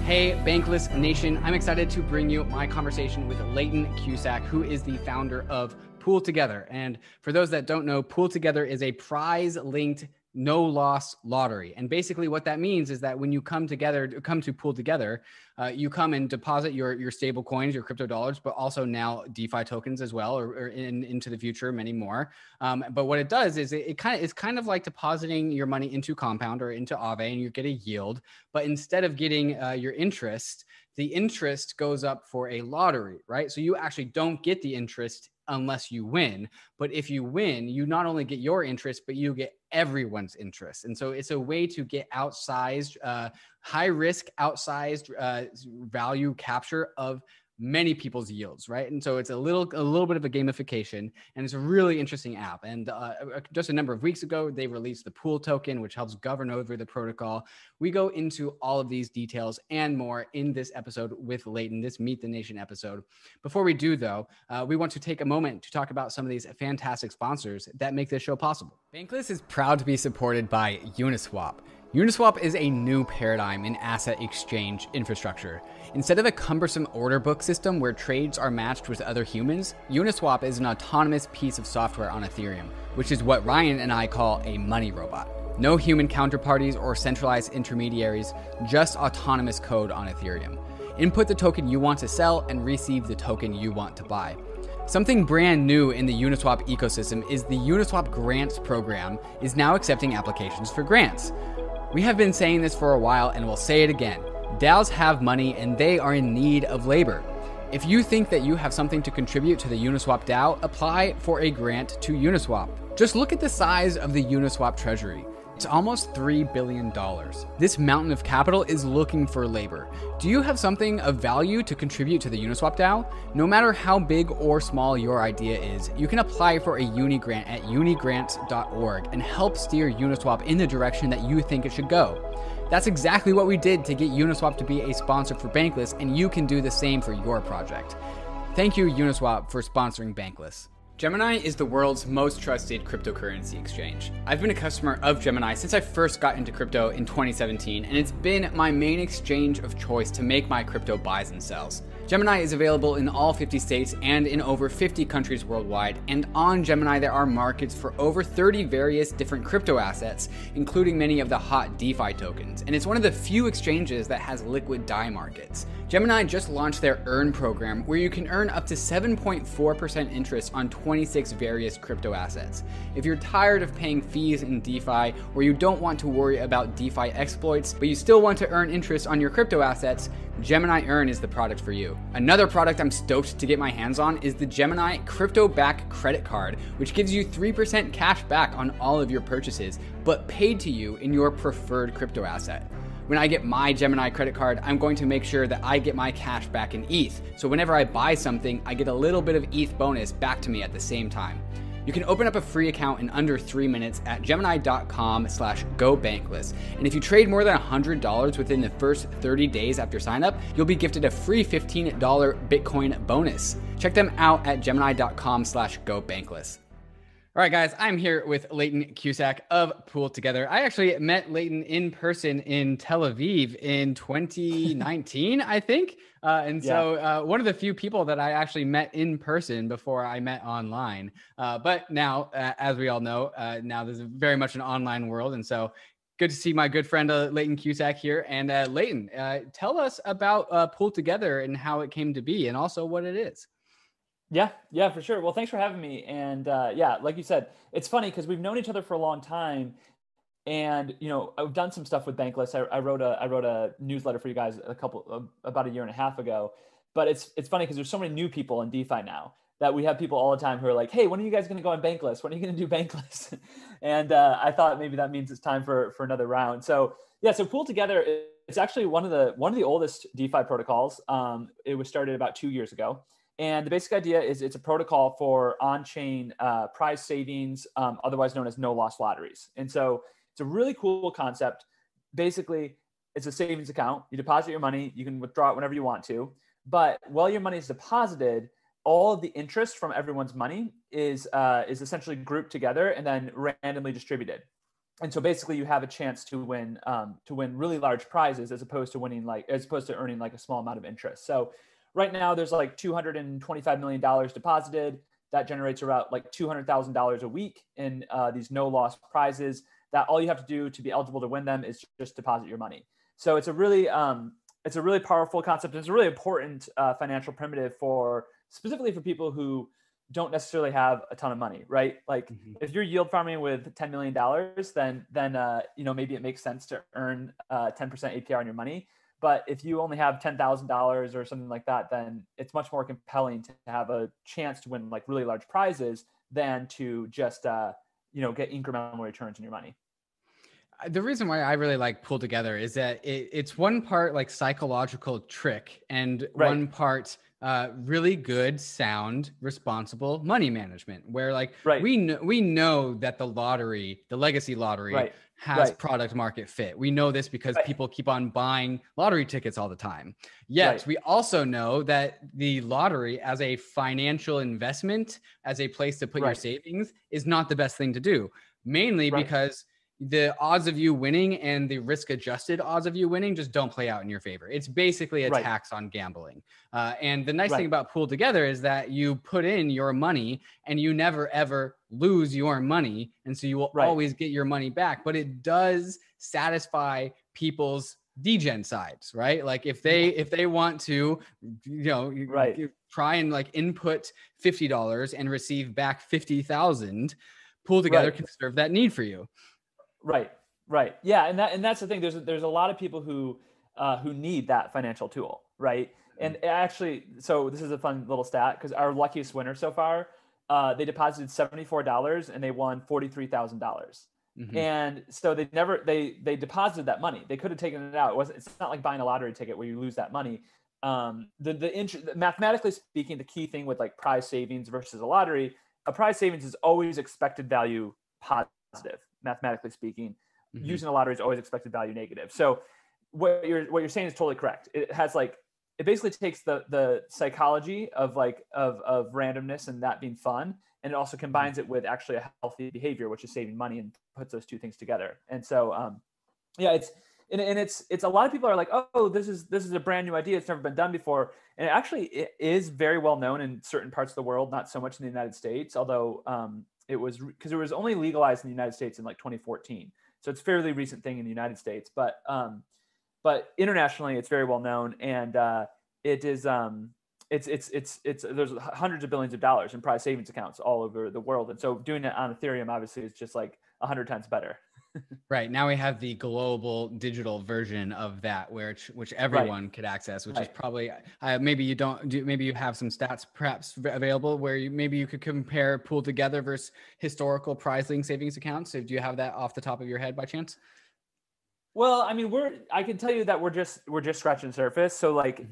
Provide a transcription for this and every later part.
Hey, Bankless Nation. I'm excited to bring you my conversation with Leighton Cusack, who is the founder of Pool Together. And for those that don't know, Pool Together is a prize-linked no-loss lottery. And basically what that means is that when you come to Pool Together, you come and deposit your stable coins, your crypto dollars, but also now DeFi tokens as well, or into the future, many more. But what it does is it's kind of like depositing your money into Compound or into Aave, and you get a yield. But instead of getting your interest, the interest goes up for a lottery, right? So you actually don't get the interest unless you win. But if you win, you not only get your interest, but you get everyone's interest. And so it's a way to get outsized, high risk, outsized value capture of many people's yields, right? And so it's a little bit of a gamification, and it's a really interesting app. And just a number of weeks ago, they released the Pool token, which helps govern over the protocol. We go into all of these details and more in this episode with Leighton, this Meet the Nation episode. Before we do, though, we want to take a moment to talk about some of these fantastic sponsors that make this show possible. Bankless is proud to be supported by Uniswap. Uniswap is a new paradigm in asset exchange infrastructure. Instead of a cumbersome order book system where trades are matched with other humans, Uniswap is an autonomous piece of software on Ethereum, which is what Ryan and I call a money robot. No human counterparties or centralized intermediaries, just autonomous code on Ethereum. Input the token you want to sell and receive the token you want to buy. Something brand new in the Uniswap ecosystem is the Uniswap Grants program is now accepting applications for grants. We have been saying this for a while and we'll say it again. DAOs have money and they are in need of labor. If you think that you have something to contribute to the Uniswap DAO, apply for a grant to Uniswap. Just look at the size of the Uniswap treasury. It's almost $3 billion. This mountain of capital is looking for labor. Do you have something of value to contribute to the Uniswap DAO? No matter how big or small your idea is, you can apply for a uni grant at unigrants.org and help steer Uniswap in the direction that you think it should go. That's exactly what we did to get Uniswap to be a sponsor for Bankless, and you can do the same for your project. Thank you, Uniswap, for sponsoring Bankless. Gemini is the world's most trusted cryptocurrency exchange. I've been a customer of Gemini since I first got into crypto in 2017, and it's been my main exchange of choice to make my crypto buys and sells. Gemini is available in all 50 states and in over 50 countries worldwide, and on Gemini there are markets for over 30 various different crypto assets, including many of the hot DeFi tokens, and it's one of the few exchanges that has liquid DAI markets. Gemini just launched their Earn program, where you can earn up to 7.4% interest on 26 various crypto assets. If you're tired of paying fees in DeFi, or you don't want to worry about DeFi exploits, but you still want to earn interest on your crypto assets, Gemini Earn is the product for you. Another product I'm stoked to get my hands on is the Gemini Crypto Back Credit Card, which gives you 3% cash back on all of your purchases, but paid to you in your preferred crypto asset. When I get my Gemini credit card, I'm going to make sure that I get my cash back in ETH. So whenever I buy something, I get a little bit of ETH bonus back to me at the same time. You can open up a free account in under 3 minutes at gemini.com/gobankless. And if you trade more than $100 within the first 30 days after sign up, you'll be gifted a free $15 Bitcoin bonus. Check them out at gemini.com/gobankless. All right, guys, I'm here with Leighton Cusack of Pool Together. I actually met Leighton in person in Tel Aviv in 2019, I think. So one of the few people that I actually met in person before I met online. But now, as we all know, now there's very much an online world. And so good to see my good friend Leighton Cusack here. And Leighton, tell us about Pool Together and how it came to be and also what it is. Yeah, for sure. Well, thanks for having me. And like you said, it's funny because we've known each other for a long time. And I've done some stuff with Bankless. I wrote a newsletter for you guys about a year and a half ago. But it's funny because there's so many new people in DeFi now that we have people all the time who are like, "Hey, when are you guys going to go on Bankless? When are you going to do Bankless?" And I thought maybe that means it's time for another round. So Pool Together, it's actually one of the oldest DeFi protocols. It was started about 2 years ago. And the basic idea is it's a protocol for on-chain prize savings, otherwise known as no-loss lotteries. And so it's a really cool concept. Basically, it's a savings account. You deposit your money. You can withdraw it whenever you want to. But while your money is deposited, all of the interest from everyone's money is essentially grouped together and then randomly distributed. And so basically you have a chance to win really large prizes as opposed to earning like a small amount of interest. So right now there's like $225 million deposited. That generates about like $200,000 a week in these no loss prizes that all you have to do to be eligible to win them is just deposit your money. So it's a really powerful concept. It's a really important financial primitive specifically for people who don't necessarily have a ton of money, right? Like if you're yield farming with $10 million, then maybe it makes sense to earn 10% APR on your money. But if you only have $10,000 or something like that, then it's much more compelling to have a chance to win like really large prizes than to just get incremental returns on your money. The reason why I really like Pool Together is that it's one part like psychological trick and one part really good, sound, responsible money management. Where like we know that the legacy lottery has product market fit. We know this because people keep on buying lottery tickets all the time. Yet we also know that the lottery as a financial investment, as a place to put your savings, is not the best thing to do. Mainly because the odds of you winning and the risk adjusted odds of you winning just don't play out in your favor. It's basically a tax on gambling. And the nice thing about Pool Together is that you put in your money and you never ever lose your money. And so you will always get your money back, but it does satisfy people's degen sides, right? Like if they want to, try and like input $50 and receive back 50,000, Pool Together can serve that need for you. Right. Yeah. And that's the thing. There's a lot of people who need that financial tool. Right. And actually, so this is a fun little stat because our luckiest winner so far, they deposited $74 and they won $43,000. And so they deposited that money. They could have taken it out. It's not like buying a lottery ticket where you lose that money. Mathematically speaking, the key thing with like prize savings versus a lottery, a prize savings is always expected value positive. Mathematically speaking, using a lottery is always expected value negative. So what you're saying is totally correct. It basically takes the psychology of randomness and that being fun, and it also combines it with actually a healthy behavior, which is saving money, and puts those two things together. And so it's a lot of people are like, oh, this is a brand new idea. It's never been done before. And it is very well known in certain parts of the world, not so much in the United States, although it was only legalized in the United States in like 2014. So it's a fairly recent thing in the United States, but internationally it's very well known. And there's hundreds of billions of dollars in prize savings accounts all over the world. And so doing it on Ethereum obviously is just like 100 times better. Right. Now we have the global digital version of that, which everyone could access, which is probably maybe you have some stats perhaps available where maybe you could compare Pool Together versus historical PrizeLink savings accounts. So do you have that off the top of your head by chance? Well, I mean, I can tell you that we're just scratching the surface. So like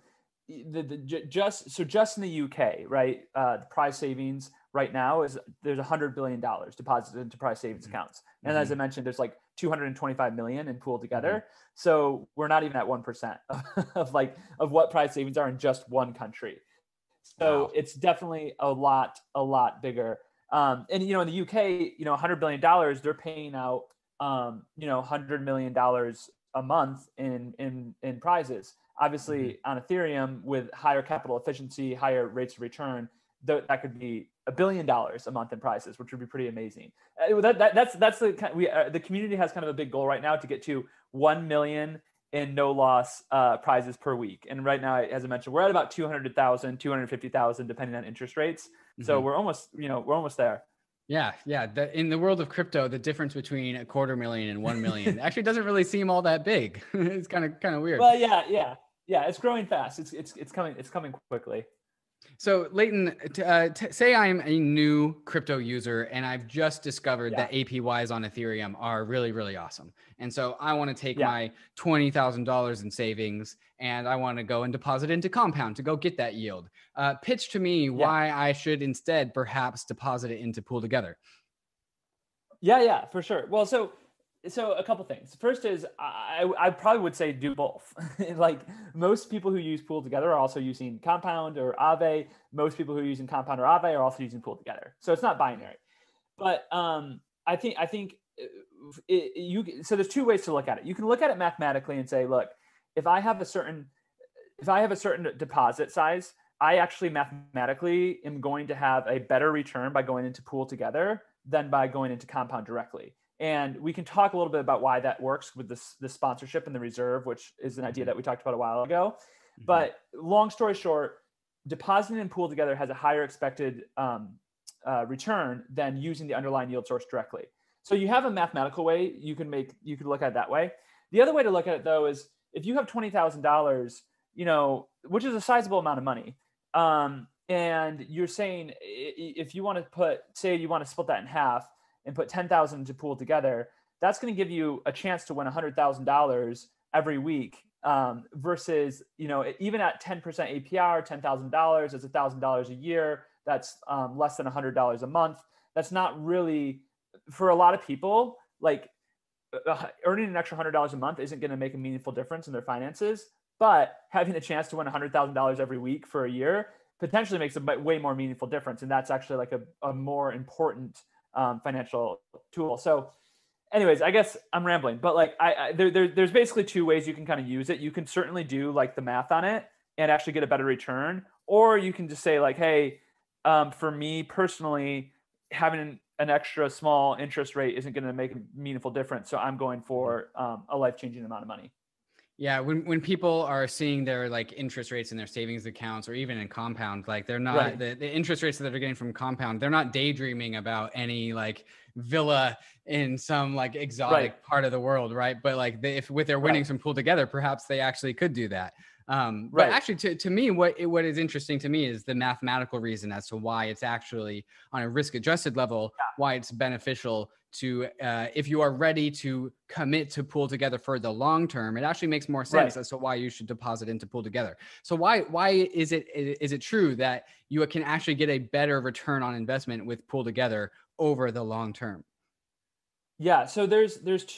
just in the UK, right? The prize savings right now there's $100 billion deposited into prize savings accounts. And as I mentioned, there's like 225 million in Pool Together. So we're not even at 1% of what prize savings are in just one country. So it's definitely a lot bigger. And, in the UK, $100 billion, they're paying out, $100 million a month in prizes. Obviously on Ethereum with higher capital efficiency, higher rates of return, that could be $1 billion a month in prizes, which would be pretty amazing. That's the community has kind of a big goal right now to get to 1 million in no loss prizes per week. And right now, as I mentioned, we're at about 200,000, 250,000, depending on interest rates. So we're almost there. Yeah. In the world of crypto, the difference between $250,000 and 1 million actually doesn't really seem all that big. It's kind of weird. Well, yeah. It's growing fast. It's coming quickly. So Leighton, say I'm a new crypto user and I've just discovered that APYs on Ethereum are really, really awesome. And so I want to take my $20,000 in savings and I want to go and deposit into Compound to go get that yield. Pitch to me why I should instead perhaps deposit it into Pool Together. Yeah, for sure. Well, so a couple things. First is I probably would say do both. Like most people who use Pool Together are also using Compound or Aave. Most people who are using Compound or Aave are also using Pool Together. So it's not binary. But I think so there's two ways to look at it. You can look at it mathematically and say, look, if I have a certain deposit size, I actually mathematically am going to have a better return by going into Pool Together than by going into Compound directly. And we can talk a little bit about why that works with the sponsorship and the reserve, which is an idea that we talked about a while ago. Mm-hmm. But long story short, depositing in Pool Together has a higher expected return than using the underlying yield source directly. So you have a mathematical way you could look at it that way. The other way to look at it, though, is if you have $20,000, which is a sizable amount of money, and you're saying if you want to split that in half and put 10,000 to Pool Together, that's going to give you a chance to win $100,000 every week. Versus, even at 10% APR, $10,000 is $1,000 a year. That's less than $100 a month. That's not really, for a lot of people, like earning an extra $100 a month isn't going to make a meaningful difference in their finances. But having a chance to win $100,000 every week for a year potentially makes a way more meaningful difference. And that's actually like a more important financial tool. So anyways, I guess I'm rambling, but like there's basically two ways you can kind of use it. You can certainly do like the math on it and actually get a better return, or you can just say like, hey, for me personally, having an extra small interest rate isn't going to make a meaningful difference. So I'm going for a life-changing amount of money. Yeah, when people are seeing their like interest rates in their savings accounts or even in Compound, like they're not right. the interest rates that they're getting from Compound, they're not daydreaming about any like villa in some like exotic part of the world, right? But like if with their winnings from Pool Together, perhaps they actually could do that. But actually to me, what is interesting to me is the mathematical reason as to why it's actually on a risk adjusted level, why it's beneficial to, if you are ready to commit to Pool Together for the long term, it actually makes more sense as to why you should deposit into Pool Together. So why is it true that you can actually get a better return on investment with Pool Together over the long term? Yeah. So there's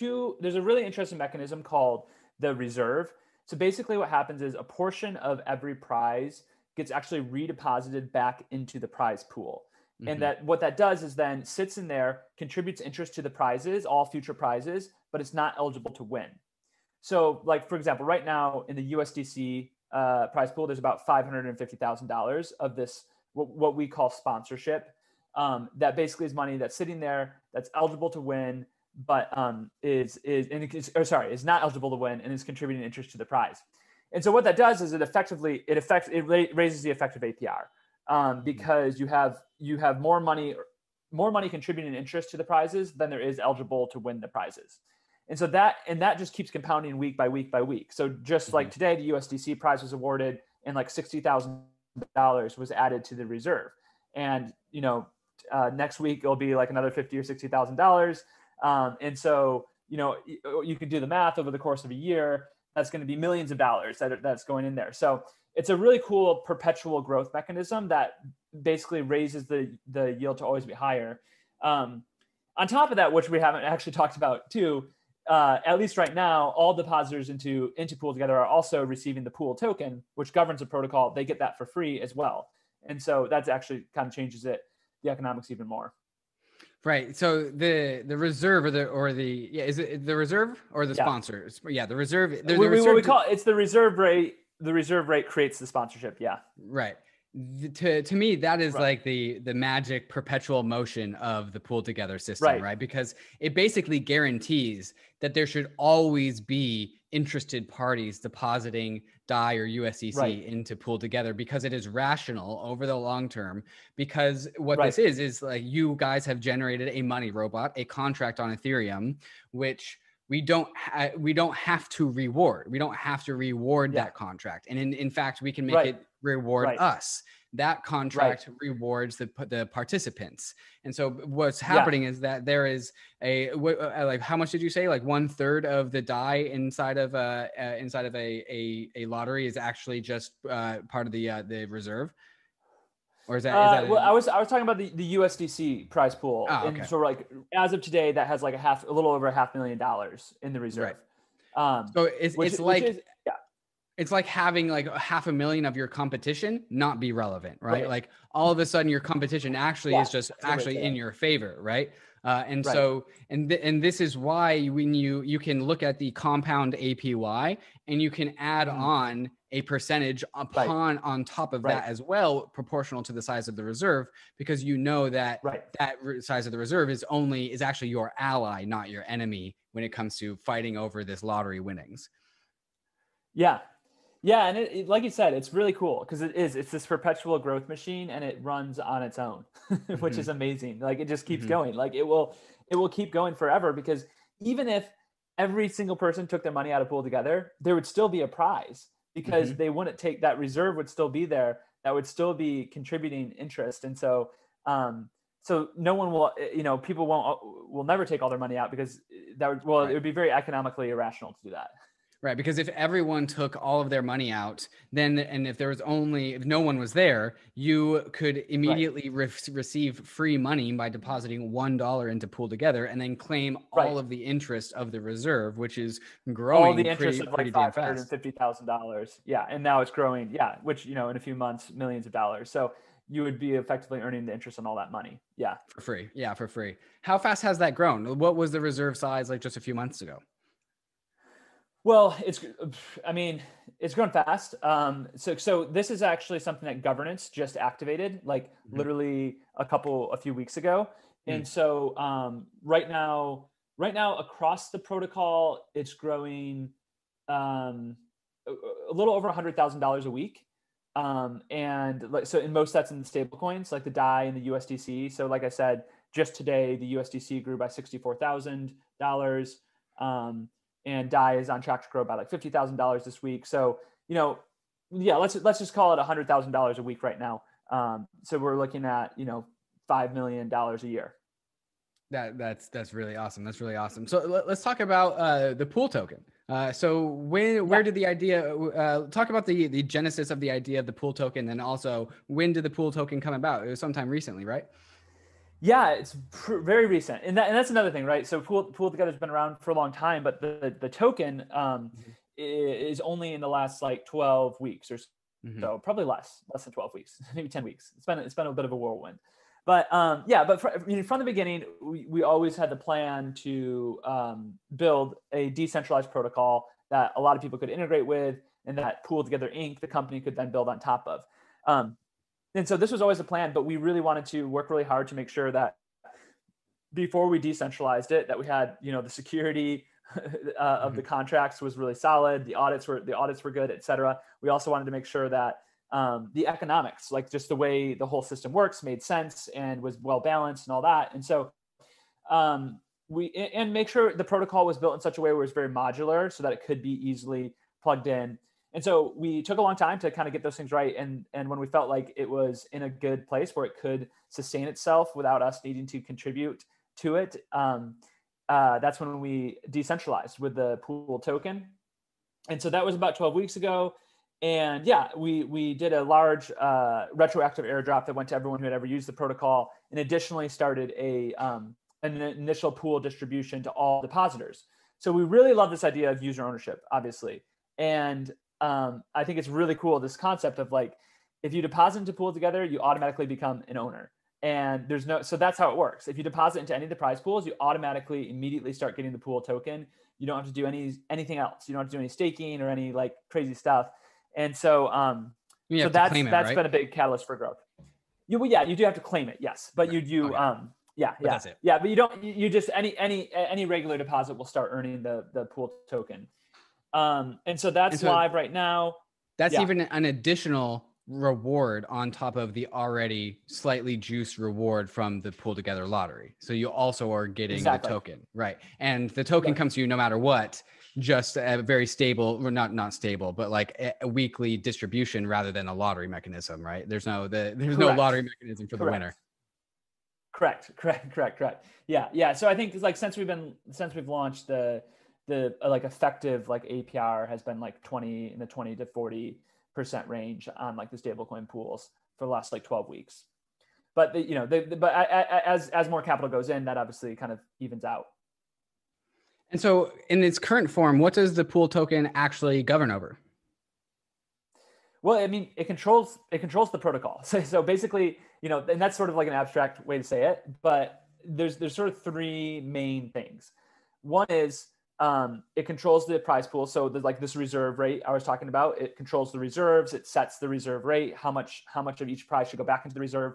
a really interesting mechanism called the reserve. So basically what happens is a portion of every prize gets actually redeposited back into the prize pool. Mm-hmm. And that what that does is then sits in there, contributes interest to the prizes, all future prizes, but it's not eligible to win. So like, for example, right now in the USDC prize pool, there's about $550,000 of this, what we call sponsorship. That basically is money that's sitting there, that's eligible to win, but is not eligible to win and is contributing interest to the prize. And so what that does is it raises the effective APR because you have more money contributing interest to the prizes than there is eligible to win the prizes. And so that just keeps compounding week by week by week. So just like today, the USDC prize was awarded and like $60,000 was added to the reserve. And, next week it'll be like another $50,000 or $60,000. And so, you could do the math over the course of a year. That's going to be millions of dollars that's going in there. So it's a really cool perpetual growth mechanism that basically raises the yield to always be higher. On top of that, which we haven't actually talked about too, at least right now, all depositors into Pool Together are also receiving the Pool token, which governs the protocol. They get that for free as well. And so that's actually kind of changes the economics even more. Right. So the reserve is it the reserve or the sponsor? Yeah, the reserve. We call it's the reserve rate. The reserve rate creates the sponsorship. Yeah. Right. To me, that is like the magic perpetual motion of the Pool Together system, right? Because it basically guarantees that there should always be interested parties depositing DAI or USDC into Pool Together because it is rational over the long term. Because what this is like you guys have generated a money robot, a contract on Ethereum, which we don't have to reward. We don't have to reward that contract. And in fact, we can make it reward us. That contract rewards the participants. And so what's happening is that there is like, how much did you say? Like 1/3 of the DAI inside of a lottery is actually just part of the reserve. Or is that? I was talking about the USDC prize pool. Oh, okay. And so like as of today, that has like a little over $500,000 in the reserve. So it's like having like $500,000 of your competition not be relevant, right? Like all of a sudden your competition actually is just in your favor, right? And Right. so, and this is why when you can look at the compound APY and you can add on a percentage upon on top of that as well, proportional to the size of the reserve, because you know that that size of the reserve is actually your ally, not your enemy, when it comes to fighting over this lottery winnings. Yeah. Yeah, and it, like you said, it's really cool because it's this perpetual growth machine and it runs on its own, which is amazing. Like it just keeps going. Like it will keep going forever, because even if every single person took their money out of Pool Together, there would still be a prize, because they wouldn't take that reserve, would still be there, that would still be contributing interest. And so so no one will, people will never take all their money out, because that would, it would be very economically irrational to do that. Right, because if everyone took all of their money out, then, and if no one was there, you could immediately receive free money by depositing $1 into Pool Together, and then claim all of the interest of the reserve, which is growing. All the interest of like $550,000. Yeah, and now it's growing. Yeah, which in a few months, millions of dollars. So you would be effectively earning the interest on all that money. Yeah, for free. Yeah, for free. How fast has that grown? What was the reserve size like just a few months ago? Well, it's grown fast. So this is actually something that governance just activated, like literally a few weeks ago. And so right now across the protocol, it's growing a little over $100,000 a week. And so in most, that's in the stable coins, like the DAI and the USDC. So like I said, just today, the USDC grew by $64,000. And DAI is on track to grow by like $50,000 this week. So, let's just call it $100,000 a week right now. So we're looking at, $5 million a year. That's really awesome. That's really awesome. So let's talk about the Pool token. So where did the idea, talk about the genesis of the idea of the Pool token, and also when did the Pool token come about? It was sometime recently, right? Yeah, it's very recent, and that's another thing, right? So Pool Together has been around for a long time, but the token is only in the last like 12 weeks or so, probably less than 12 weeks, maybe 10 weeks. It's been a bit of a whirlwind, but from the beginning, we always had the plan to build a decentralized protocol that a lot of people could integrate with, and that Pool Together Inc., the company, could then build on top of. And so this was always the plan, but we really wanted to work really hard to make sure that before we decentralized it, that we had, the security of the contracts was really solid. The audits were good, et cetera. We also wanted to make sure that the economics, like just the way the whole system works, made sense and was well balanced and all that. And so and make sure the protocol was built in such a way where it's very modular, so that it could be easily plugged in. And so we took a long time to kind of get those things right. And when we felt like it was in a good place where it could sustain itself without us needing to contribute to it, that's when we decentralized with the Pool token. And so that was about 12 weeks ago. And we did a large retroactive airdrop that went to everyone who had ever used the protocol, and additionally started an initial pool distribution to all depositors. So we really love this idea of user ownership, obviously. And I think it's really cool, this concept of like, if you deposit into Pool Together, you automatically become an owner. And so that's how it works. If you deposit into any of the prize pools, you automatically immediately start getting the Pool token. You don't have to do anything else. You don't have to do any staking or any like crazy stuff. And so, that's been a big catalyst for growth. You do have to claim it. Yes. But but that's it. Yeah. But you just, any regular deposit will start earning the Pool token. And so that's live right now. That's even an additional reward on top of the already slightly juiced reward from the Pool Together lottery. So you also are getting the token, right? And the token comes to you no matter what, just a very stable, or not stable, but like a weekly distribution rather than a lottery mechanism, right? There's no lottery mechanism for the winner. Correct. Yeah. So I think like since we've launched the like effective like APR has been like 20 to 40% range on like the stablecoin pools for the last like 12 weeks. But as more capital goes in, that obviously kind of evens out. And so in its current form, what does the Pool token actually govern over? Well, I mean, it controls the protocol. So basically, and that's sort of like an abstract way to say it, but there's sort of three main things. One is it controls the prize pool. So there's like this reserve rate I was talking about. It controls the reserves. It sets the reserve rate, how much of each prize should go back into the reserve.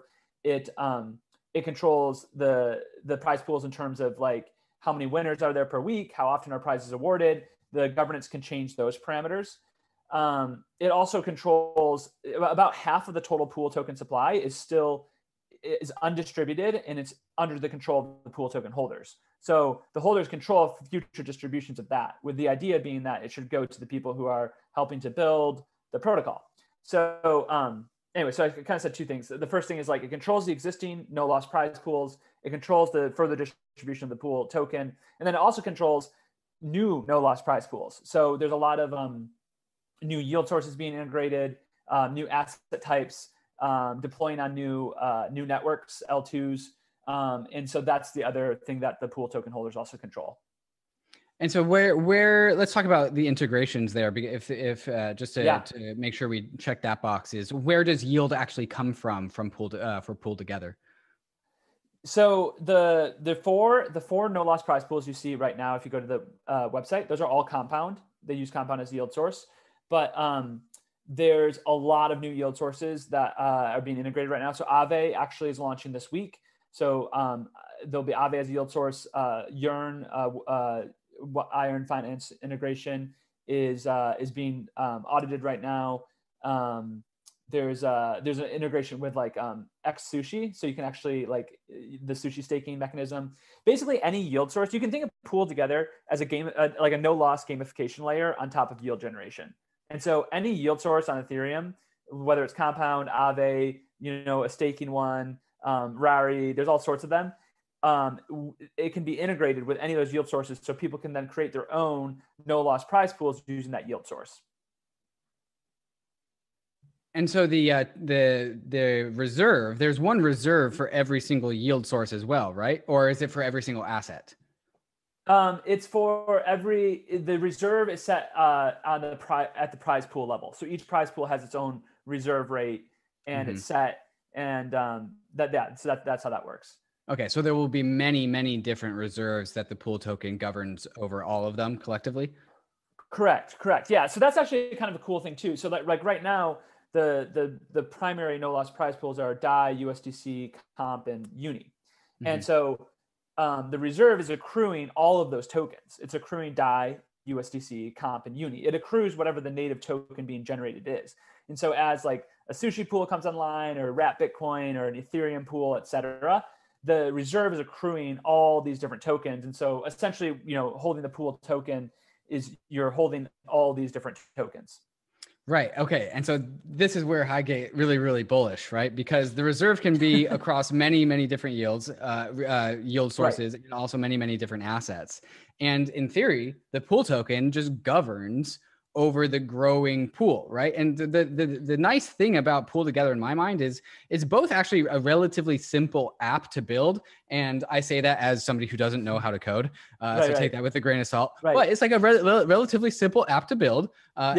It controls the prize pools in terms of like how many winners are there per week, how often are prizes awarded. The governance can change those parameters. It also controls about half of the total pool token supply is undistributed, and it's under the control of the pool token holders. So the holders control future distributions of that, with the idea being that it should go to the people who are helping to build the protocol. So anyway, so I kind of said two things. The first thing is like it controls the existing no loss prize pools. It controls the further distribution of the pool token, and then it also controls new no loss prize pools. So there's a lot of new yield sources being integrated, new asset types, deploying on new networks, L2s. And so that's the other thing that the pool token holders also control. And so where let's talk about the integrations there. If just to make sure we check that box, is where does yield actually come from pool for Pool Together? So the four no loss prize pools you see right now, if you go to the website, those are all Compound. They use Compound as the yield source, but there's a lot of new yield sources that are being integrated right now. So Aave actually is launching this week. So there'll be Aave as a yield source. Yearn, Iron Finance integration is being audited right now. There's an integration with like X Sushi, so you can actually like the sushi staking mechanism. Basically, any yield source you can think of Pool Together as a game, like a no loss gamification layer on top of yield generation. And so any yield source on Ethereum, whether it's Compound, Aave, a staking one, Rari, there's all sorts of them. It can be integrated with any of those yield sources, so people can then create their own no loss prize pools using that yield source. And so the reserve, there's one reserve for every single yield source as well, right? Or is it for every single asset? It's for the reserve is set at the prize pool level. So each prize pool has its own reserve rate, and it's set, and that's how that works. Okay, so there will be many, many different reserves that the pool token governs over all of them collectively. Correct. Yeah. So that's actually kind of a cool thing too. So like right now, the primary no loss prize pools are DAI, USDC, Comp, and Uni, and so the reserve is accruing all of those tokens. It's accruing DAI, USDC, Comp, and Uni. It accrues whatever the native token being generated is. And so as like a sushi pool comes online, or Wrap Bitcoin, or an Ethereum pool, et cetera, the reserve is accruing all these different tokens. And so essentially, holding the pool token is you're holding all these different tokens. Right. Okay. And so this is where I get really, really bullish, right? Because the reserve can be across many, many different yield sources, right, and also many, many different assets. And in theory, the pool token just governs over the growing pool, right? And the nice thing about Pool Together in my mind is it's both actually a relatively simple app to build. And I say that as somebody who doesn't know how to code. So take that with a grain of salt. Right. But it's like a relatively simple app to build.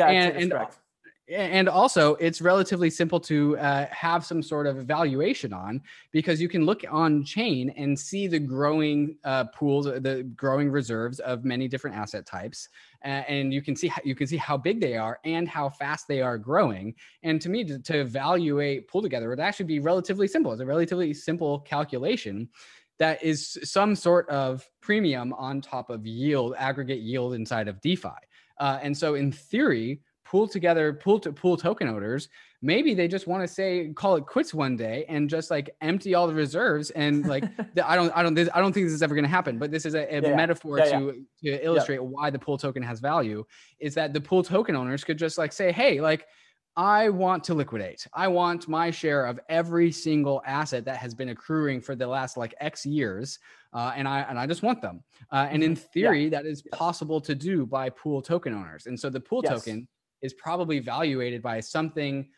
And also, it's relatively simple to have some sort of evaluation on, because you can look on chain and see the growing pools, the growing reserves of many different asset types, and you can see how big they are and how fast they are growing. And to me, to evaluate Pool Together would actually be relatively simple. It's a relatively simple calculation that is some sort of premium on top of yield, aggregate yield inside of DeFi. And so, in theory, pool token owners, maybe they just want to call it quits one day and just like empty all the reserves. And like, I don't think this is ever going to happen, but this is a metaphor to illustrate why the pool token has value, is that the pool token owners could just like say, hey, like, I want to liquidate. I want my share of every single asset that has been accruing for the last like X years. And I just want them. And in theory, that is possible to do by pool token owners. And so the pool token is probably valuated by something,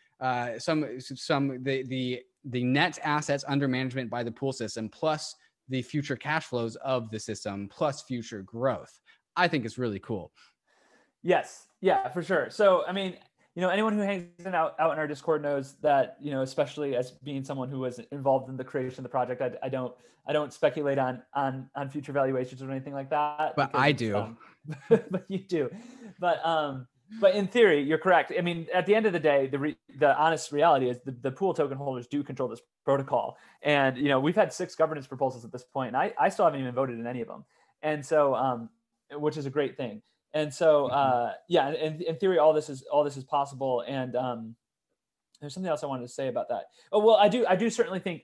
the net assets under management by the pool system, plus the future cash flows of the system, plus future growth. I think it's really cool. Yes. Yeah, for sure. So, I mean, anyone who hangs out in our Discord knows that, especially as being someone who was involved in the creation of the project, I don't speculate on future valuations or anything like that. But I do. But you do. But in theory, you're correct. I mean, at the end of the day, the honest reality is the pool token holders do control this protocol. And, we've had 6 governance proposals at this point, and I still haven't even voted in any of them. And so, which is a great thing. And so, yeah, and in theory, all this is possible. And there's something else I wanted to say about that. Oh, well, I do certainly think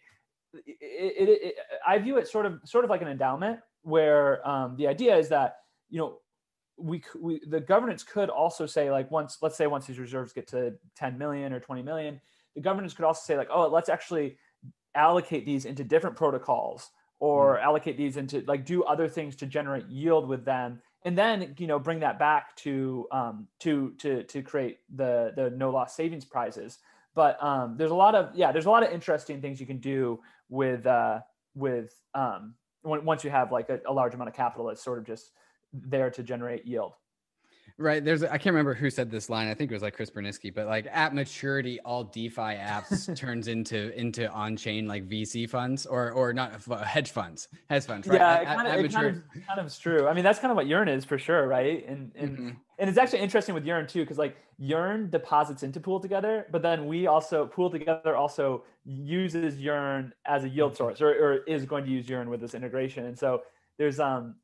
I view it sort of like an endowment where the idea is that, the governance could also say, like, once these reserves get to 10 million or 20 million, the governance could also say, like, oh, let's actually allocate these into different protocols, or allocate these into, like, do other things to generate yield with them, and then bring that back to create the no loss savings prizes. But there's a lot of interesting things you can do with once you have like a large amount of capital that's sort of just there to generate yield. Right. I can't remember who said this line. I think it was like Chris Berniski, but like at maturity, all DeFi apps turns into on-chain like VC funds or not hedge funds, right? Yeah, it kind of is true. I mean, that's kind of what Yearn is for sure. Right. And it's actually interesting with Yearn too, because like Yearn deposits into Pool Together, but then Pool Together also uses Yearn as a yield source, or is going to use Yearn with this integration. And so there's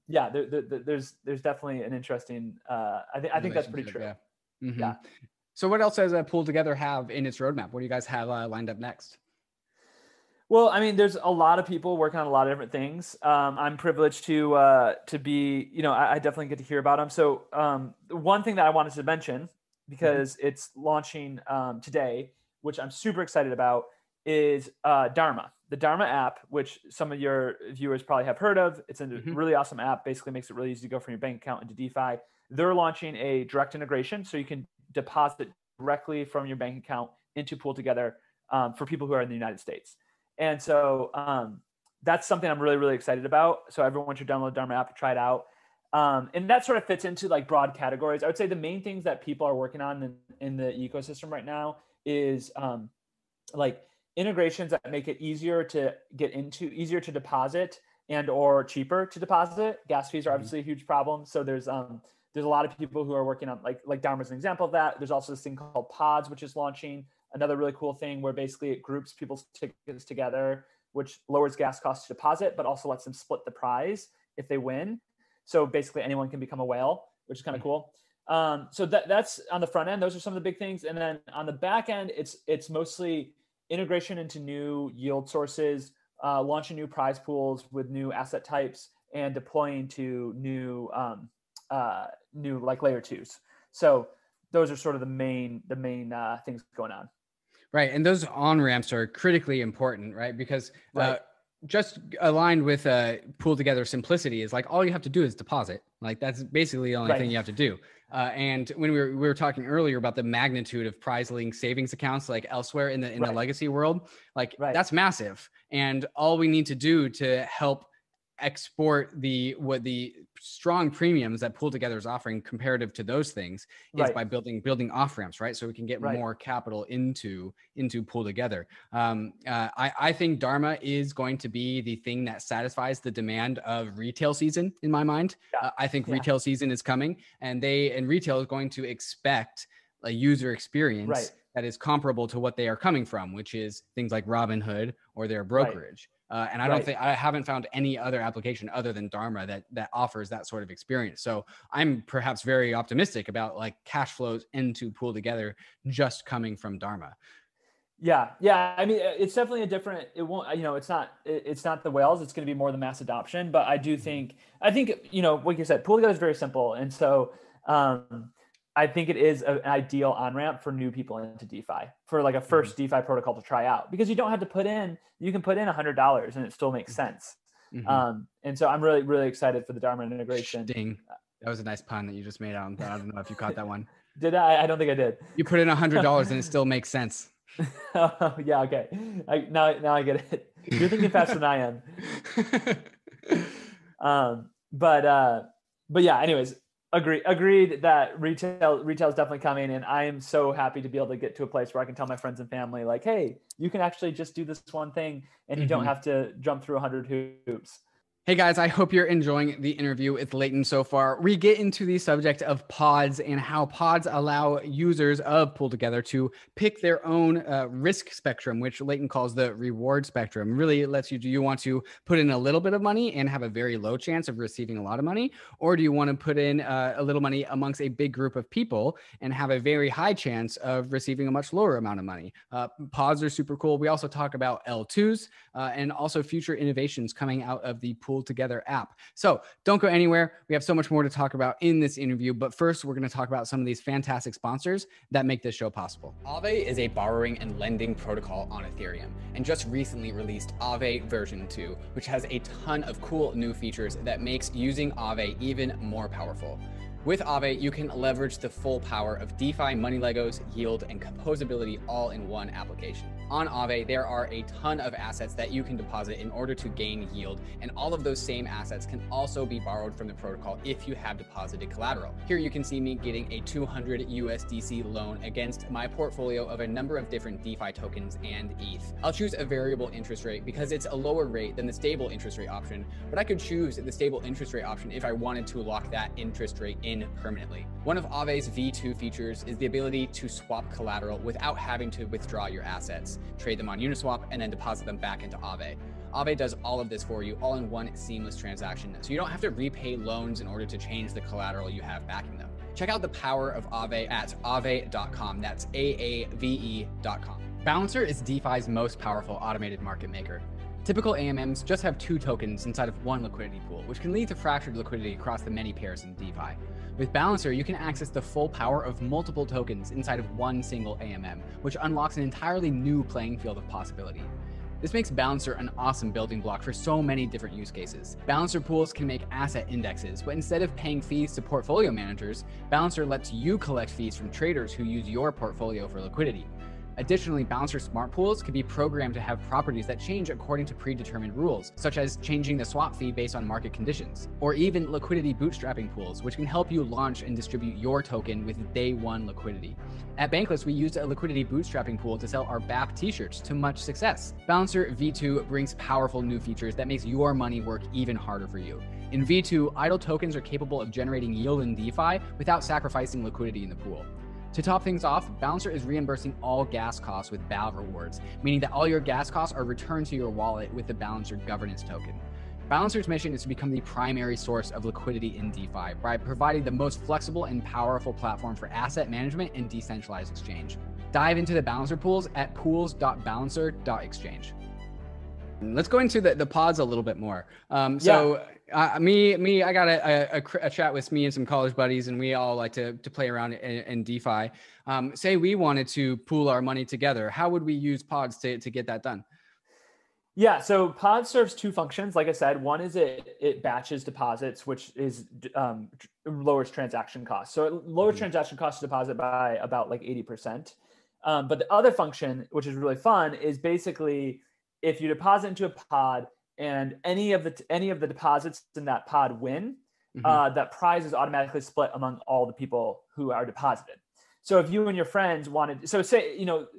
there's definitely an interesting I think that's pretty true. Yeah. Yeah. So what else does Pool Together have in its roadmap? What do you guys have lined up next? Well, I mean, there's a lot of people working on a lot of different things. I'm privileged to be, I definitely get to hear about them. So one thing that I wanted to mention, because it's launching today, which I'm super excited about, is Dharma. The Dharma app, which some of your viewers probably have heard of. It's a really awesome app. Basically makes it really easy to go from your bank account into DeFi. They're launching a direct integration, so you can deposit directly from your bank account into Pool Together for people who are in the United States. And so that's something I'm really, really excited about. So everyone should download the Dharma app to try it out. And that sort of fits into like broad categories. I would say the main things that people are working on in the ecosystem right now is like integrations that make it easier to get into, easier to deposit, and or cheaper to deposit. Gas fees are obviously a huge problem. So there's a lot of people who are working on like Dharma is an example of that. There's also this thing called Pods, which is launching, another really cool thing where basically it groups people's tickets together, which lowers gas costs to deposit, but also lets them split the prize if they win. So basically anyone can become a whale, which is kind of cool. So that's on the front end. Those are some of the big things. And then on the back end, it's mostly integration into new yield sources, launching new prize pools with new asset types, and deploying to new like layer 2s. So those are sort of the main things going on. Right. And those on-ramps are critically important, right? Because just aligned with Pool Together simplicity is like, all you have to do is deposit. Like that's basically the only thing you have to do. And when we were talking earlier about the magnitude of prize link savings accounts, like elsewhere in the legacy world, like that's massive. And all we need to do to help export the strong premiums that Pool Together is offering comparative to those things is by building off ramps, right? So we can get more capital into Pool Together. I think Dharma is going to be the thing that satisfies the demand of retail season in my mind. I think retail season is coming, and retail is going to expect a user experience that is comparable to what they are coming from, which is things like Robinhood or their brokerage. And I haven't found any other application other than Dharma that offers that sort of experience. So I'm perhaps very optimistic about like cash flows into Pool Together just coming from Dharma. Yeah. I mean, it's definitely a different. It won't. It's not the whales. It's going to be more the mass adoption. But I think like you said, Pool Together is very simple, and so I think it is an ideal on-ramp for new people into DeFi, for like a first DeFi protocol to try out, because you don't have to you can put in $100 and it still makes sense. And so I'm really, really excited for the Dharma integration. Ding. That was a nice pun that you just made out. I don't know if you caught that one. Did I? I don't think I did. You put in $100 and it still makes sense. Yeah. Okay. Now I get it. You're thinking faster than I am. But yeah, anyways, Agreed that retail is definitely coming, and I am so happy to be able to get to a place where I can tell my friends and family, like, hey, you can actually just do this one thing and you don't have to jump through 100 hoops. Hey guys, I hope you're enjoying the interview with Leighton so far. We get into the subject of pods and how pods allow users of Pool Together to pick their own risk spectrum, which Leighton calls the reward spectrum. Really lets you, do you want to put in a little bit of money and have a very low chance of receiving a lot of money? Or do you want to put in a little money amongst a big group of people and have a very high chance of receiving a much lower amount of money? Pods are super cool. We also talk about L2s and also future innovations coming out of the Pool Together app. So don't go anywhere. We have so much more to talk about in this interview. But first, we're going to talk about some of these fantastic sponsors that make this show possible. Aave is a borrowing and lending protocol on Ethereum and just recently released Aave version 2, which has a ton of cool new features that makes using Aave even more powerful. With Aave, you can leverage the full power of DeFi, money Legos, yield, and composability all in one application. On Aave, there are a ton of assets that you can deposit in order to gain yield, and all of those same assets can also be borrowed from the protocol if you have deposited collateral. Here you can see me getting a 200 USDC loan against my portfolio of a number of different DeFi tokens and ETH. I'll choose a variable interest rate because it's a lower rate than the stable interest rate option, but I could choose the stable interest rate option if I wanted to lock that interest rate in permanently. One of Aave's V2 features is the ability to swap collateral without having to withdraw your assets, trade them on Uniswap, and then deposit them back into Aave. Aave does all of this for you all in one seamless transaction, so you don't have to repay loans in order to change the collateral you have backing them. Check out the power of Aave at aave.com. That's AAVE.com. Balancer is DeFi's most powerful automated market maker. Typical AMMs just have 2 tokens inside of one liquidity pool, which can lead to fractured liquidity across the many pairs in DeFi. With Balancer, you can access the full power of multiple tokens inside of one single AMM, which unlocks an entirely new playing field of possibility. This makes Balancer an awesome building block for so many different use cases. Balancer pools can make asset indexes, but instead of paying fees to portfolio managers, Balancer lets you collect fees from traders who use your portfolio for liquidity. Additionally, Balancer smart pools can be programmed to have properties that change according to predetermined rules, such as changing the swap fee based on market conditions, or even liquidity bootstrapping pools, which can help you launch and distribute your token with day one liquidity. At Bankless, we used a liquidity bootstrapping pool to sell our BAP t-shirts to much success. Balancer V2 brings powerful new features that makes your money work even harder for you. In V2, idle tokens are capable of generating yield in DeFi without sacrificing liquidity in the pool. To top things off, Balancer is reimbursing all gas costs with BAL rewards, meaning that all your gas costs are returned to your wallet with the Balancer governance token. Balancer's mission is to become the primary source of liquidity in DeFi by providing the most flexible and powerful platform for asset management and decentralized exchange. Dive into the Balancer pools at pools.balancer.exchange. Let's go into the pods a little bit more. I got a chat with me and some college buddies, and we all like to play around in DeFi. Say we wanted to pool our money together. How would we use pods to get that done? Yeah, so pod serves 2 functions. Like I said, one is it batches deposits, which is lowers transaction costs. So it lowers transaction costs to deposit by about like 80%. But the other function, which is really fun, is basically if you deposit into a pod and any of the deposits in that pod win, that prize is automatically split among all the people who are deposited. So if you and your friends wanted, so say, you know,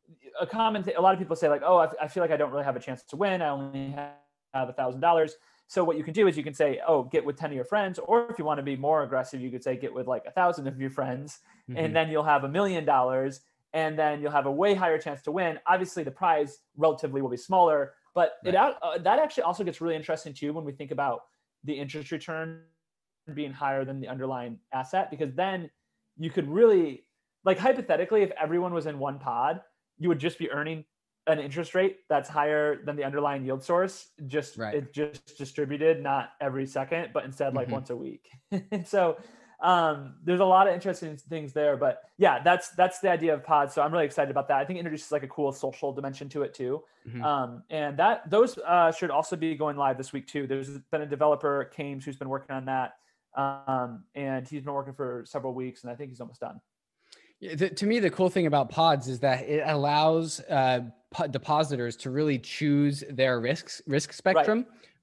a lot of people say like, oh, I feel like I don't really have a chance to win. I only have $1,000. So what you can do is you can say, oh, get with 10 of your friends. Or if you want to be more aggressive, you could say get with like 1,000 of your friends, and then you'll have $1 million. And then you'll have a way higher chance to win. Obviously, the prize relatively will be smaller, but that actually also gets really interesting too when we think about the interest return being higher than the underlying asset, because then you could really, like hypothetically, if everyone was in one pod, you would just be earning an interest rate that's higher than the underlying yield source. It's just distributed, not every second, but instead like once a week. And so there's a lot of interesting things there, but yeah, that's the idea of pods. So I'm really excited about that. I think it introduces like a cool social dimension to it too. And those should also be going live this week too. There's been a developer, Kames, who's been working on that. And he's been working for several weeks, and I think he's almost done. To me, the cool thing about pods is that it allows depositors to really choose their risk spectrum,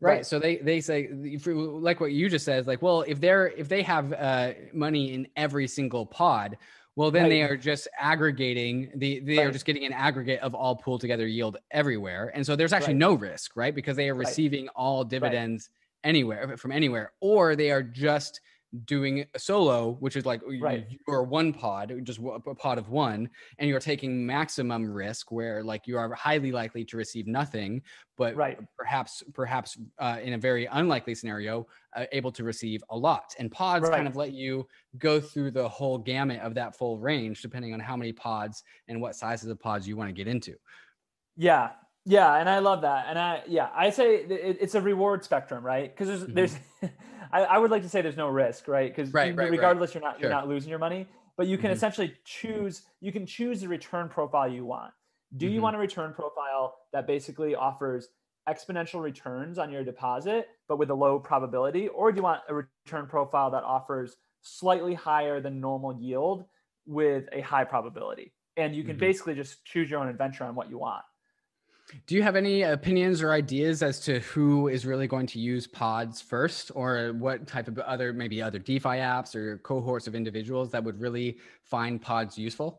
Right. So they say, like what you just said, is like, well, if they have money in every single pod, well, then they are just aggregating they are just getting an aggregate of all pooled together yield everywhere. And so there's actually no risk, right? Because they are receiving all dividends anywhere from anywhere, or they are just doing a solo, which is like you're one pod, just a pod of one, and you're taking maximum risk where like you are highly likely to receive nothing, but perhaps in a very unlikely scenario, able to receive a lot. And pods kind of let you go through the whole gamut of that full range, depending on how many pods and what sizes of pods you want to get into. Yeah. Yeah. And I love that. And I say it's a reward spectrum, right? Because there's I would like to say there's no risk, right? Because regardless, you're not losing your money, but you can essentially choose the return profile you want. Do you want a return profile that basically offers exponential returns on your deposit, but with a low probability? Or do you want a return profile that offers slightly higher than normal yield with a high probability? And you can basically just choose your own adventure on what you want. Do you have any opinions or ideas as to who is really going to use pods first, or what type of maybe other DeFi apps or cohorts of individuals that would really find pods useful?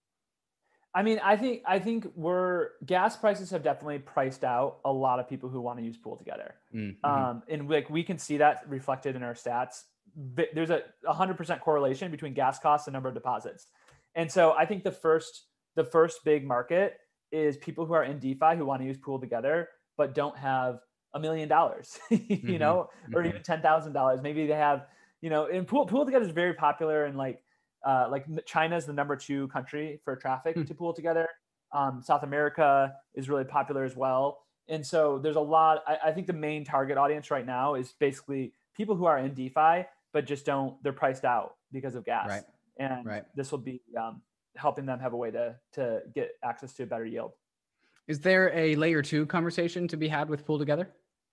I mean, I think gas prices have definitely priced out a lot of people who want to use Pool Together. And like we can see that reflected in our stats. There's a 100% correlation between gas costs and number of deposits. And so I think the first big market is people who are in DeFi who want to use Pool Together, but don't have $1 million, you know, or even $10,000. Maybe they have, you know, and Pool Together is very popular in like China is the number 2 country for traffic to Pool Together. South America is really popular as well. And so there's a lot, I think the main target audience right now is basically people who are in DeFi, but just they're priced out because of gas. And this will be helping them have a way to get access to a better yield. Is there a layer 2 conversation to be had with Pool Together?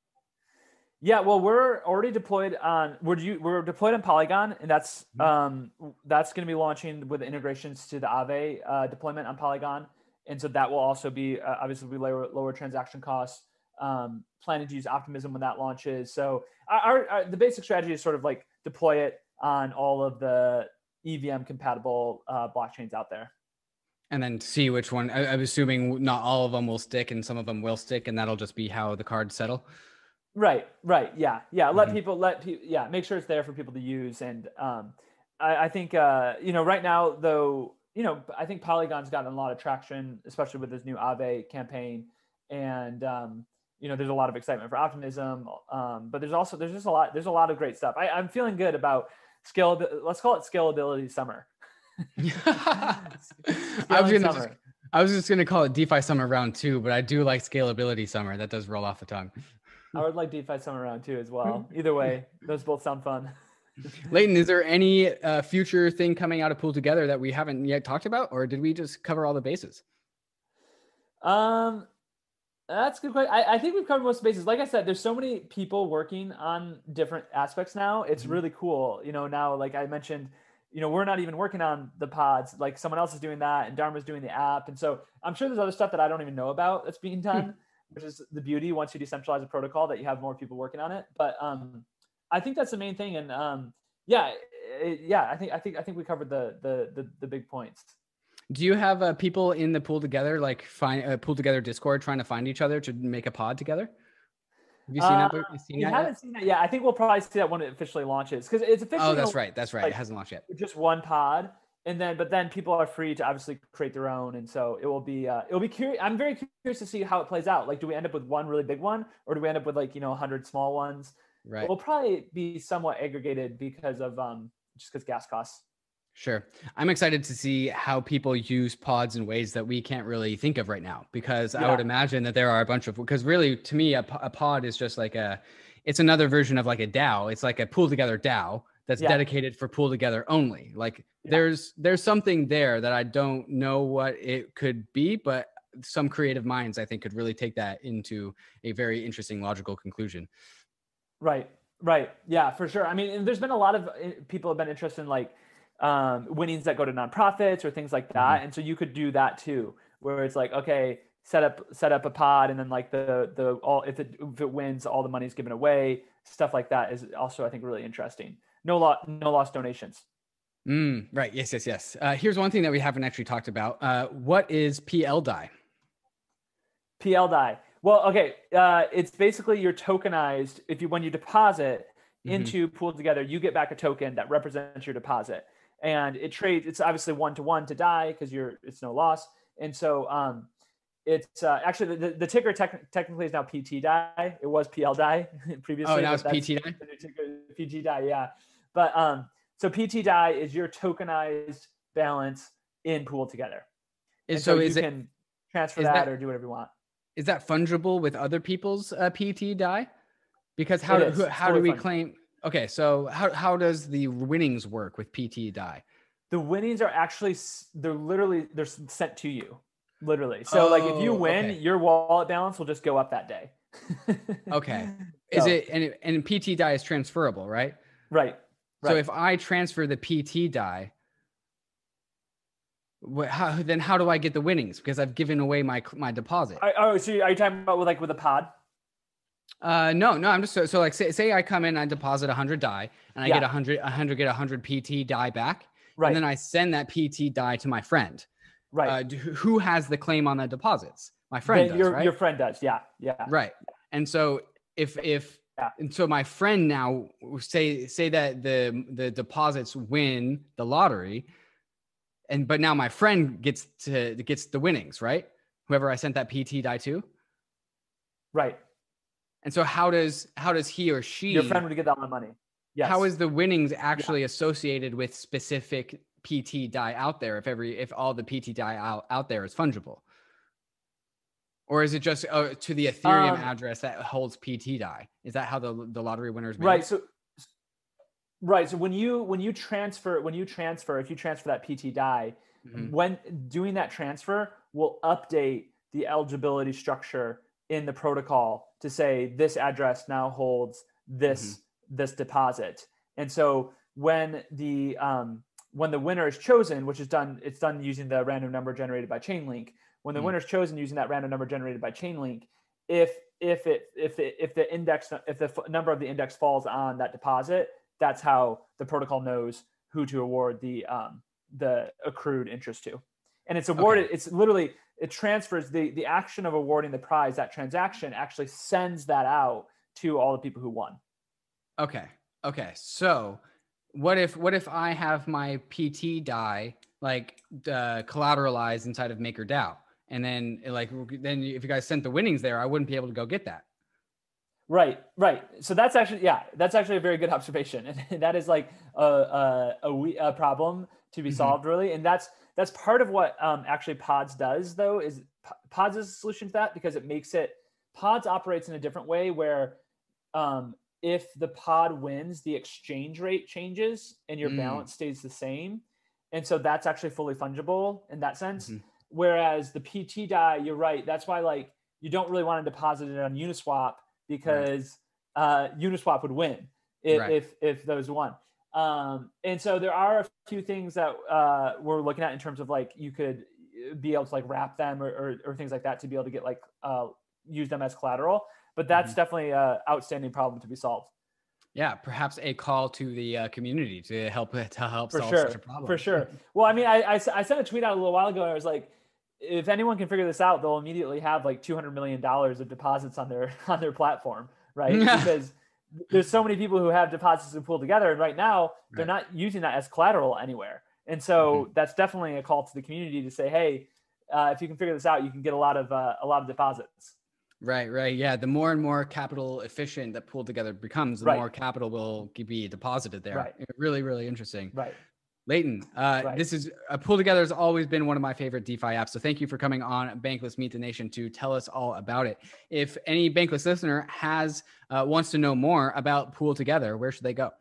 Yeah, well, we're already deployed on we're deployed on Polygon, and that's going to be launching with integrations to the Aave deployment on Polygon, and so that will also be obviously lower transaction costs. Planning to use Optimism when that launches. So the basic strategy is sort of like deploy it on all of the EVM compatible blockchains out there. And then see which one. I'm assuming not all of them will stick and some of them will stick, and that'll just be how the cards settle. Right. Yeah. Let people, make sure it's there for people to use. And I think, right now, though, I think Polygon's gotten a lot of traction, especially with this new Aave campaign. And, there's a lot of excitement for Optimism. But there's just a lot of great stuff. I'm feeling good about let's call it scalability summer. I was just going to call it DeFi Summer Round 2, but I do like Scalability Summer. That does roll off the tongue. I would like DeFi Summer Round 2 as well. Either way, those both sound fun. Leighton, is there any future thing coming out of Pool Together that we haven't yet talked about, or did we just cover all the bases? That's a good question. I think we've covered most of the bases. Like I said, there's so many people working on different aspects now. It's really cool. Now, like I mentioned, we're not even working on the pods. Like someone else is doing that, and Dharma's doing the app. And so I'm sure there's other stuff that I don't even know about that's being done, which is the beauty once you decentralize a protocol that you have more people working on it. But I think that's the main thing. And I think we covered the big points. Do you have people in the Pool Together, like Pool Together Discord, trying to find each other to make a pod together? Have you seen that? We haven't seen that yet. I think we'll probably see that when it officially launches, because it's officially. Oh, that's right. Like, it hasn't launched yet. Just one pod, but then people are free to obviously create their own, and so it'll be curious. I'm very curious to see how it plays out. Like, do we end up with one really big one, or do we end up with 100 small ones? Right. It will probably be somewhat aggregated because of because gas costs. Sure. I'm excited to see how people use pods in ways that we can't really think of right now, because I would imagine that there are a bunch of, because really to me, a pod is just like it's another version of like a DAO. It's like a Pool Together DAO that's dedicated for Pool Together only. Like there's something there that I don't know what it could be, but some creative minds, I think, could really take that into a very interesting logical conclusion. Right. Yeah, for sure. I mean, and there's been a lot of people have been interested in winnings that go to nonprofits or things like that. And so you could do that too, where it's like, okay, set up a pod, and then like the all if it wins, all the money is given away. Stuff like that is also, I think, really interesting. No lost donations. Right. Yes. Here's one thing that we haven't actually talked about. What is PL DAI? PL DAI. Well, okay. It's basically your tokenized. When you deposit into Pool Together, you get back a token that represents your deposit, and it trades. It's obviously 1-to-1 to DAI because it's no loss, and so it's actually the ticker technically is now PT DAI. It was PL DAI previously. Oh, now it's PT DAI. PT DAI, yeah. But so PT DAI is your tokenized balance in Pool Together. So you can transfer that or do whatever you want. Is that fungible with other people's PT DAI? Because how do we claim? Okay, so how does the winnings work with PT DAI? The winnings are actually they're sent to you, literally. So like if you win, your wallet balance will just go up that day. Okay. Is it and PT DAI is transferable, right? Right. So if I transfer the PT DAI, how do I get the winnings? Because I've given away my deposit. So are you talking about with a pod? No. I'm just so like say I come in, I deposit 100 DAI, and I get 100 PT DAI back, right? And then I send that PT DAI to my friend, right? Who has the claim on the deposits? My friend does, right? Your friend does, yeah. Right. And so and so my friend now say that the deposits win the lottery. But now my friend gets the winnings, right? Whoever I sent that PT DAI to. Right. And so how does he or she, your friend would get that money? Yes. How is the winnings actually associated with specific PT DAI out there if all the PT DAI out there is fungible? Or is it just to the Ethereum address that holds PT DAI? Is that how the lottery winners made? Right. So when you transfer, if you transfer that PT DAI, when doing that transfer will update the eligibility structure in the protocol to say this address now holds this deposit. And so when the winner is chosen, which is done, it's done using the random number generated by Chainlink. When the winner is chosen using that random number generated by Chainlink, if the number of the index falls on that deposit, that's how the protocol knows who to award the accrued interest to. And it's awarded, it's literally, it transfers the action of awarding the prize, that transaction actually sends that out to all the people who won. Okay. So what if I have my PT DAI collateralized inside of MakerDAO? And then if you guys sent the winnings there, I wouldn't be able to go get that. Right. So that's actually a very good observation. And that is like a problem to be solved, really. And that's part of what actually Pods does, though, is Pods is a solution to that, because Pods operates in a different way where if the pod wins, the exchange rate changes and your balance stays the same. And so that's actually fully fungible in that sense. Whereas the PT DAI, you're right. That's why you don't really want to deposit it on Uniswap, because Uniswap would win if those won. And so there are a few things that we're looking at in terms of you could be able to wrap them or things like that to be able to get use them as collateral. But that's definitely an outstanding problem to be solved. Yeah, perhaps a call to the community to help solve such a problem. For sure. Well, I mean, I sent a tweet out a little while ago. I was like, if anyone can figure this out, they'll immediately have $200 million of deposits on their platform, right? Because there's so many people who have deposits to Pool Together, and right now they're not using that as collateral anywhere. And so that's definitely a call to the community to say, hey, if you can figure this out, you can get a lot of deposits. Right. Yeah. The more and more capital efficient that Pool Together becomes, the more capital will be deposited there. Right. Really, really interesting. Right. Leighton, this is Pool Together has always been one of my favorite DeFi apps. So thank you for coming on Bankless Meet the Nation to tell us all about it. If any Bankless listener wants to know more about Pool Together, where should they go?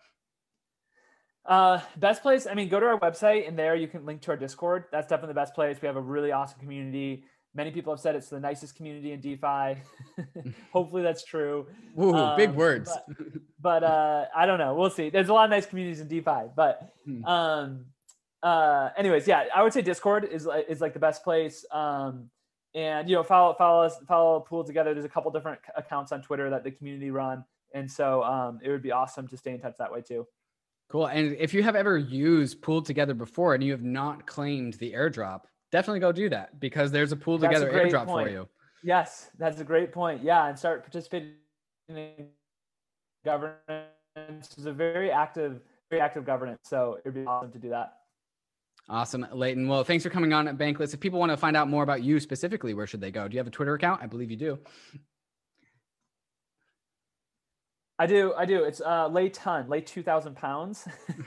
Best place, go to our website, and there you can link to our Discord. That's definitely the best place. We have a really awesome community. Many people have said it's the nicest community in DeFi. Hopefully that's true. Ooh, big words. But I don't know. We'll see. There's a lot of nice communities in DeFi. But anyways, yeah, I would say Discord is the best place. And, you know, follow Pool Together. There's a couple different accounts on Twitter that the community run. And so it would be awesome to stay in touch that way too. Cool. And if you have ever used Pool Together before and you have not claimed the airdrop, definitely go do that, because there's a Pool Together airdrop for you. Yes, that's a great point. Yeah, and start participating in governance. It's a very active governance. So it'd be awesome to do that. Awesome, Leighton. Well, thanks for coming on at Bankless. If people want to find out more about you specifically, where should they go? Do you have a Twitter account? I believe you do. I do. It's lay 2,000 pounds,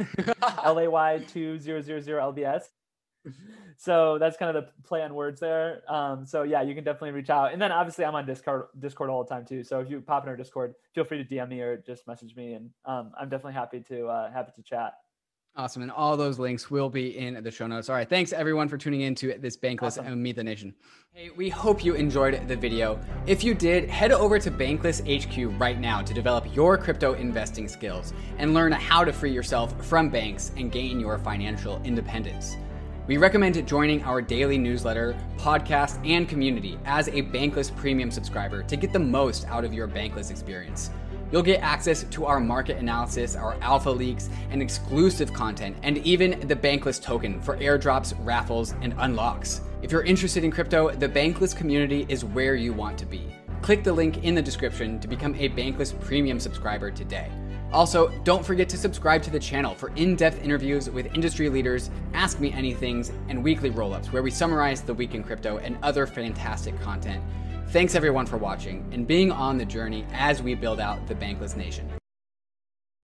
LAY2000LBS. So that's kind of the play on words there. So yeah, you can definitely reach out. And then obviously I'm on Discord all the time too. So if you pop in our Discord, feel free to DM me or just message me. And I'm definitely happy to chat. Awesome. And all those links will be in the show notes. All right. Thanks everyone for tuning in to this Bankless Awesome. and Meet the Nation. Hey, we hope you enjoyed the video. If you did, head over to Bankless HQ right now to develop your crypto investing skills and learn how to free yourself from banks and gain your financial independence. We recommend joining our daily newsletter, podcast, and community as a Bankless Premium subscriber to get the most out of your Bankless experience. You'll get access to our market analysis, our alpha leaks, and exclusive content, and even the Bankless token for airdrops, raffles, and unlocks. If you're interested in crypto, the Bankless community is where you want to be. Click the link in the description to become a Bankless Premium subscriber today. Also, don't forget to subscribe to the channel for in-depth interviews with industry leaders, Ask Me Anythings, and weekly roll-ups where we summarize the week in crypto and other fantastic content. Thanks everyone for watching and being on the journey as we build out the Bankless Nation.